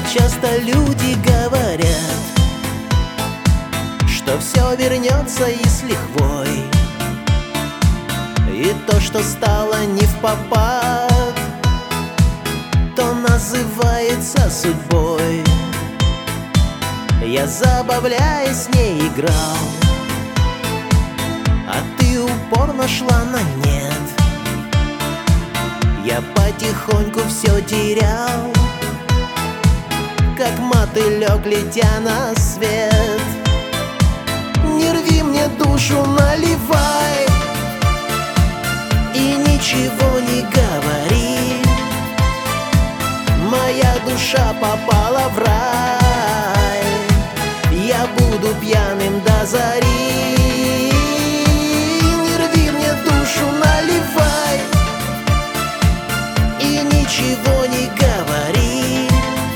Часто люди говорят, что все вернется и с лихвой, и то, что стало не впопад, то называется судьбой. Я, забавляясь, с ней играл, а ты упорно шла на нет. Я потихоньку все терял, как мотылек, летя на свет. Не рви мне душу, наливай, и ничего не говори. Моя душа попала в рай, я буду пьяным до зари. Не рви мне душу, наливай, и ничего не говори.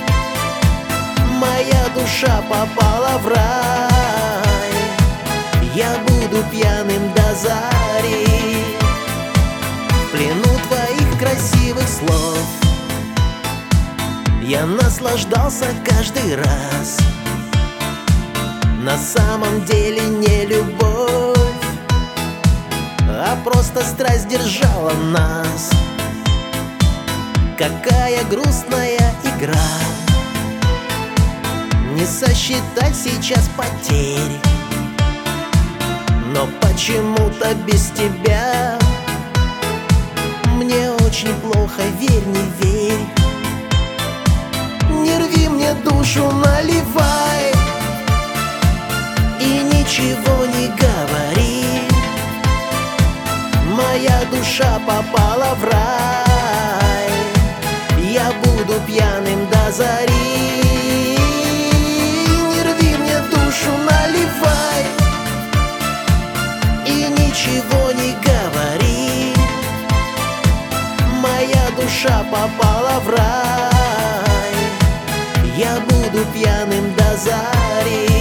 Моя душа попала в рай, я буду пьяным до зари. В плену твоих красивых слов я наслаждался каждый раз. На самом деле не любовь, а просто страсть держала нас. Какая грустная игра, не сосчитать сейчас потерь. Но почему-то без тебя мне очень плохо, верь, не верь. Не рви мне душу, наливай, и ничего не говори. Моя душа попала в рай, я буду пьяным до зари. Не рви мне душу, наливай, и ничего не говори. Моя душа попала в рай, я буду пьяным до зари.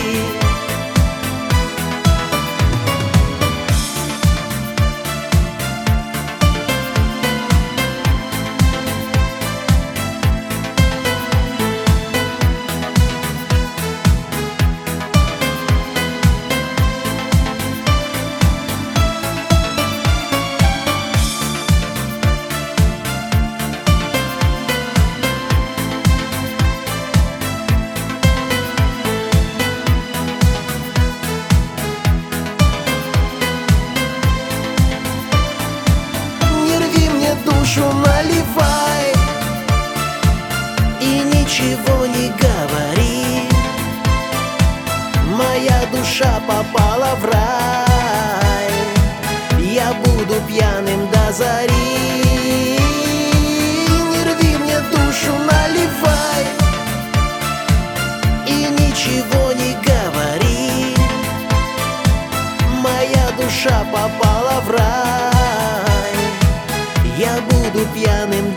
Душу наливай, и ничего не говори. Моя душа попала в рай, я буду пьяным до зари. Не рви мне душу, наливай, и ничего не говори. Моя душа попала в рай, я буду пьяным